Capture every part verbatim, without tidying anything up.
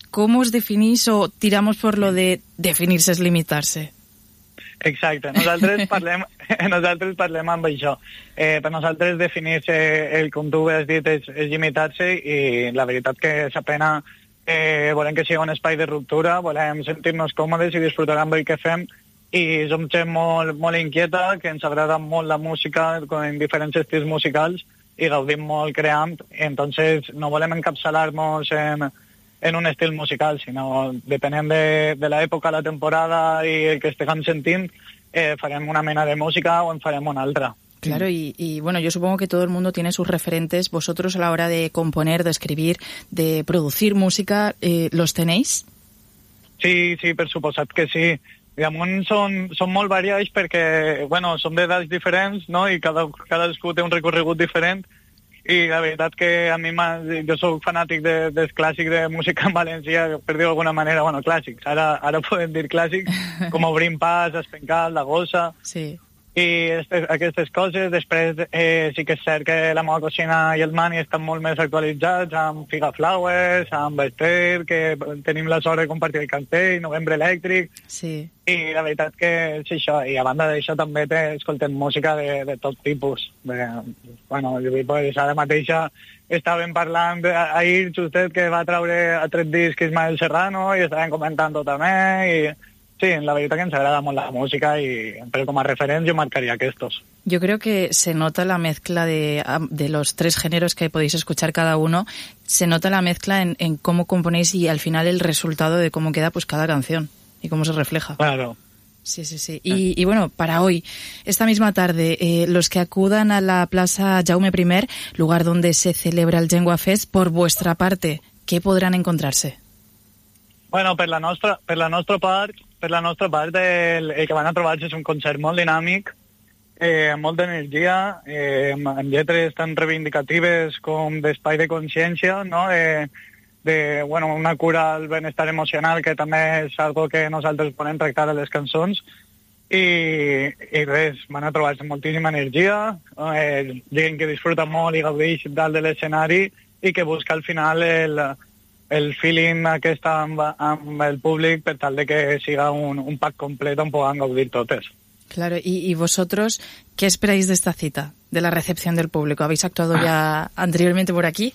¿cómo os definís o tiramos por lo de definirse es limitarse? Exacte, nosaltres parlem, nosaltres parlem amb això. Eh, per nosaltres definir-se, el, com tu has dit, és, és limitar-se, i la veritat que s'apena, eh, volem que sigui un espai de ruptura, volem sentir-nos còmodes i disfrutar amb el que fem, i som gent molt, molt inquieta, que ens agrada molt la música en diferents estils musicals i gaudim molt creant, entonces no volem encapçalar-nos en, en un estil musical, sinó depenent de, de l'època, la temporada i el que estiguem sentint, eh, farem una mena de música o en farem una altra. Claro, y, y bueno, yo supongo que todo el mundo tiene sus referentes. ¿Vosotros a la hora de componer, de escribir, de producir música, eh, los tenéis? Sí, sí, per suposat que sí. Damunt són, són molt variats perquè, bueno, som d'edats diferents, no?, i cada, cadascú té un recorregut diferent, i la veritat que a mi jo soc fanàtic de, del clàssic de música en valencià, per dir d'alguna manera, bueno, clàssics, ara, ara podem dir clàssics, com Obrim Pas, Espencal, La Gossa, sí. I este, aquestes coses. Després eh, sí que és cert que la meva cocina i el mani estan molt més actualitzats, amb Figaflowers, amb Esther, que tenim la sort de compartir el cartell, Novembre Elèctric, sí. I la veritat que és això, i a banda d'això també escoltem música de, de tot tipus. De, bueno, pues, ara mateixa estàvem parlant ahir justet que va treure a tret disc Ismael Serrano i estàvem comentant-ho també, i sí, la veritat que ens agrada molt la música, y, pero como referencia yo marcaría que estos. Yo creo que se nota la mezcla de, de los tres géneros que podéis escuchar cada uno, se nota la mezcla en, en cómo componéis y al final el resultado de cómo queda pues cada canción y cómo se refleja. Claro. Sí, sí, sí. Y, y bueno, para hoy, esta misma tarde, eh, los que acudan a la Plaza Jaume primer, lugar donde se celebra el Llengua Fest, por vuestra parte, ¿qué podrán encontrarse? Bueno, per la nostra, per la nostra part, per la nostra part el, el que van a trobar-se és un concert molt dinàmic, eh, amb molta energia, eh, amb lletres tan reivindicatives com d'espai de consciència, no?, de, de bueno, una cura al benestar emocional, que també és algo que nosaltres podem tractar a les cançons, i, i res, van a trobar-se moltíssima energia, eh, gent que disfruta molt i gaudeix dalt de l'escenari, i que busca al final el... el feeling aquest amb, amb el públic per tal de que siga un, un pack complet on puedan gaudir totes. Claro, y, y vosotros, ¿qué esperáis de esta cita, de la recepción del público? ¿Habéis actuado ya anteriormente por aquí?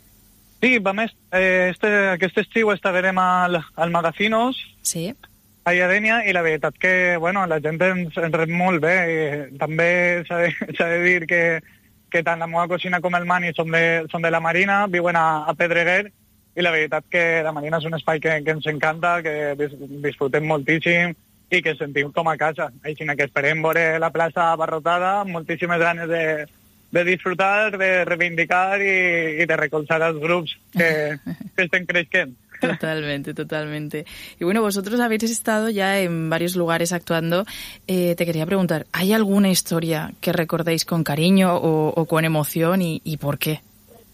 Sí, vam est, eh, este, aquest estiu estarem al, al Magazinos, sí, a Lladenya, i la veritat que, bueno, la gent ens, ens rep molt bé, i també s'ha de, s'ha de dir que, que tant la meva cocina com el mani són de, són de la Marina, viuen a, a Pedreguer, i la veritat que la Marina és un espai que, que ens encanta, que dis, disfrutem moltíssim i que sentim com a casa. Així que esperem veure la plaça abarrotada, amb moltíssimes ganes de, de disfrutar, de reivindicar i, i de recolzar els grups que, que estem creixent. Totalmente, totalmente. Y bueno, vosotros habéis estado ya en varios lugares actuando. Eh, te quería preguntar, ¿hay alguna historia que recordéis con cariño o, o con emoción y, y por qué?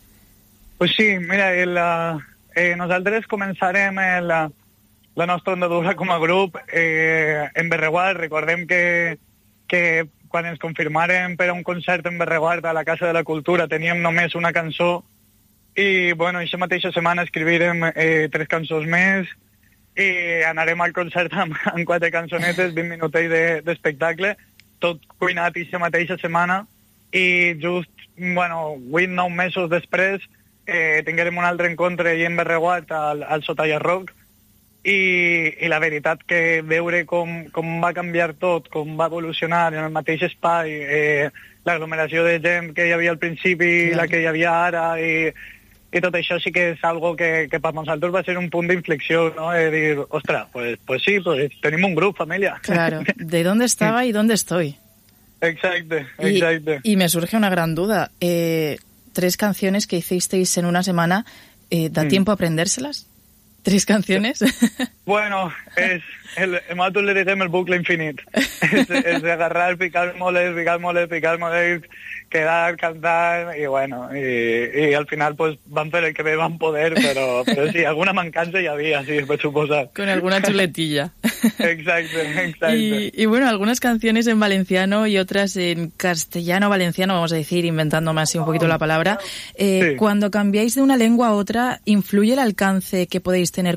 Pues sí, mira, el, eh, nosaltres començarem el, la nostra andadura com a grup eh, en Berreguard. Recordem que, que quan ens confirmaren per a un concert en Berreguard a la Casa de la Cultura teníem només una cançó i, bueno, aquesta mateixa setmana escrivirem eh, tres cançons més i anarem al concert amb, amb quatre cançonetes, vint minutets d'espectacle, de, tot cuinat aquesta mateixa setmana, i just, bueno, vuit nou mesos després Eh, tinguérem un altre encontre i en Berreguard al, al Sotalla Rock, i, i la veritat que veure com, com va canviar tot, com va evolucionar en el mateix espai, eh, l'aglomeració de gent que hi havia al principi i la que hi havia ara, i, i tot això sí que és algo que, que per nosaltres va ser un punt d'inflexió, no? De dir, ostres, pues, pues sí, pues tenim un grup, família. Claro, ¿de dónde estaba y dónde estoy? Exacte, exacte. Y, y me surge una gran duda, eh... tres canciones que hicisteis en una semana, eh, ¿da mm. tiempo a aprendérselas? ¿Tres canciones? Bueno, és, el, nosaltres le diguem el bucle infinit. és, és agarrar, picar moles, picar moles, picar moles, quedar, cantar, i bueno, i, i al final pues van fer el que bé van poder, però, però sí, alguna mancança hi havia, sí, per suposar. Con alguna chuletilla. Exacto, exacto. Y, y bueno, algunas canciones en valenciano y otras en castellano-valenciano, vamos a decir, inventándome así un poquito la palabra. Eh, sí. Cuando cambiáis de una lengua a otra, ¿influye el alcance que podéis tener